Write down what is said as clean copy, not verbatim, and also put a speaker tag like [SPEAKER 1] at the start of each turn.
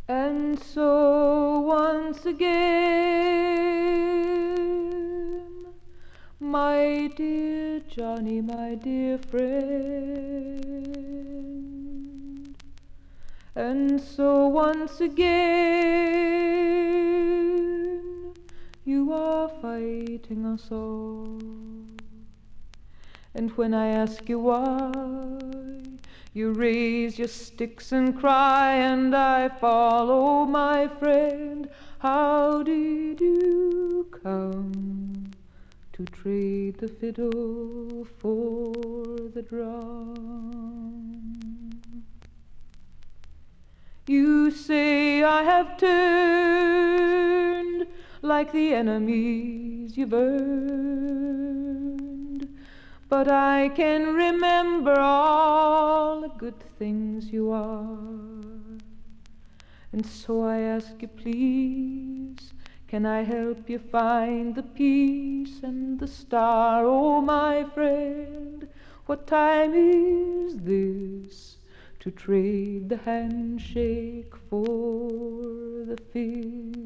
[SPEAKER 1] And so once again, my dear Johnny, my dear friend, and so once again, you are fighting us all. And when I ask you why, you raise your sticks and cry, and I follow, my friend. How did you come to trade the fiddle for the drum? You say I have turned like the enemies you've earned, but I can remember all the good things you are. And so I ask you, please, can I help you find the peace and the star? Oh, my friend, what time is this to trade the handshake for the fist?